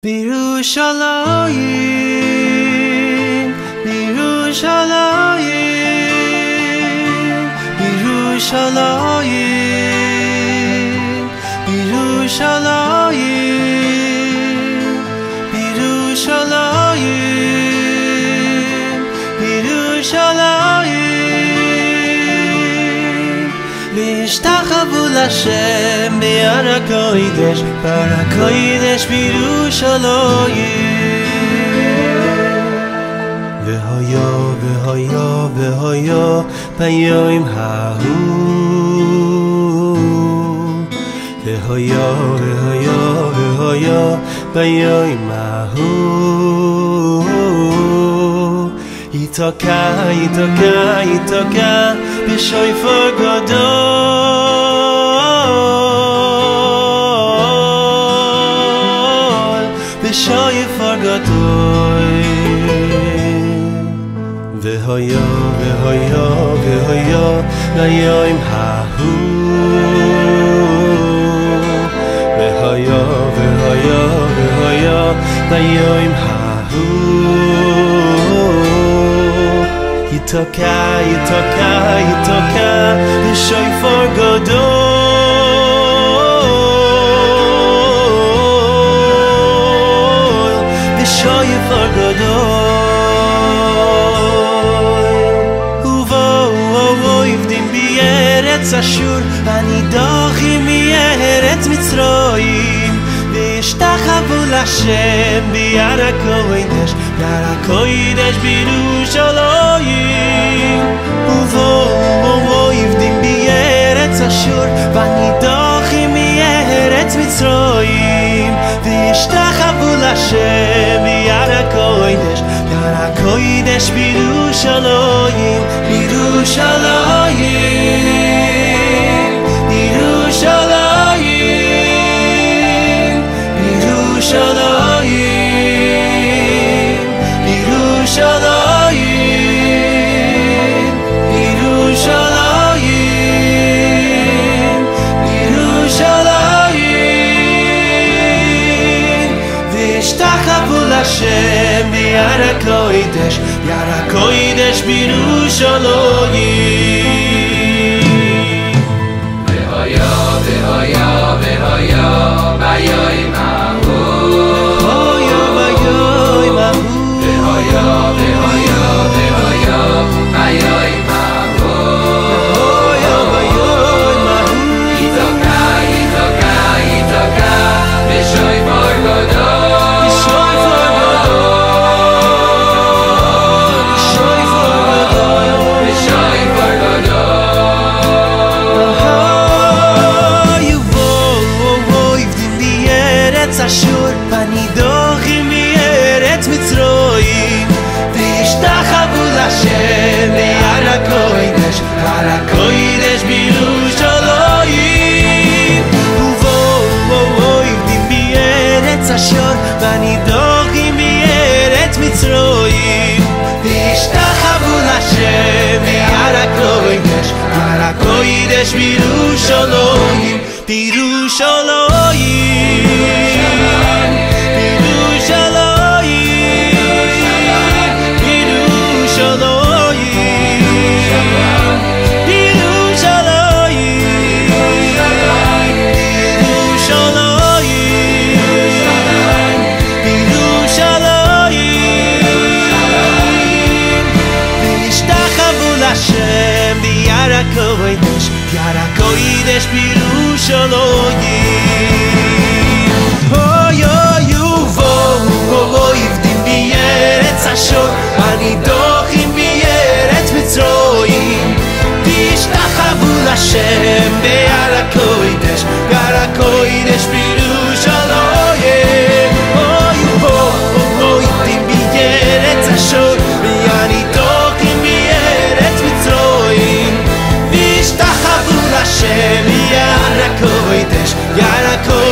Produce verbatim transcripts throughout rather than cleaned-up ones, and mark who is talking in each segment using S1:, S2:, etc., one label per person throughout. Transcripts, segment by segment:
S1: בירושלים, בירושלים, בירושלים, בירושלים, בירושלים, בירושלים, וישתחוו להשם בהר הקודש, בהר הקודש בירושלים. והיה והיה והיה ביום ההוא, והיה והיה והיה ביום ההוא, יתקע יתקע יתקע בשופר גדול, בשופר גדול. והיה והיה והיה ביום ההוא, והיה והיה והיה ביום ההוא, יתקע יתקע יתקע בשופר גדול, בשופר גדול. אשור הנידוחים מארץ מצרים, וישתחוו להשם בהר הקודש, בהר הקודש בירושלים. ובואו עבדים בארץ אשור הנידוחים מארץ מצרים, וישתחוו להשם בהר הקודש, בהר הקודש בירושלים. בירושלים, Yerushalayim, Yerushalayim, Yerushalayim, Yerushalayim, Yerushalayim, v'yishtachavu l'Hashem b'yar hakodesh, b'yar hakodesh b'Yerushalayim.
S2: והיה והיה והיה ביום ההוא,
S1: והיה ביום ההוא,
S2: והיה והיה והיה ביום ההוא,
S1: והיה ביום ההוא,
S2: יתקע יתקע יתקע בשופר גדול,
S1: בשופר גדול, בשופר גדול,
S2: בשופר גדול.
S1: אשור הנידוחים מארץ מצרים, וישתחוו להשם בהר הקודש, בהר הקודש בירושלים. ובואו עבדים בארץ אשור הנידוחים מארץ מצרים, וישתחוו להשם בהר הקודש, בהר הקודש בירושלים. בירושלים, Yar HaKodesh b'Yerushalayim. Oy oy uvo, oy ivdim b'Yeretz Ashur, hanidochim b'Yeretz Mitzrayim, v'yishtachavu l'Hashem b'Yar HaKodesh, Yar HaKodesh b'Yerushalayim. Oy uvo, oy ivdim b'Yeretz Ashur, hanidochim b'Yeretz Mitzrayim, Hashem Yar HaKodesh, Yar HaKodesh.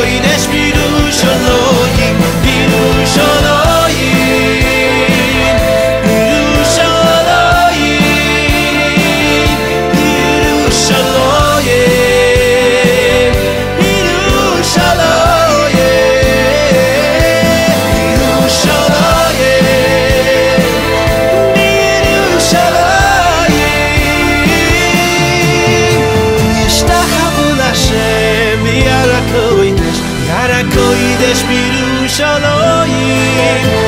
S1: יש בירושלים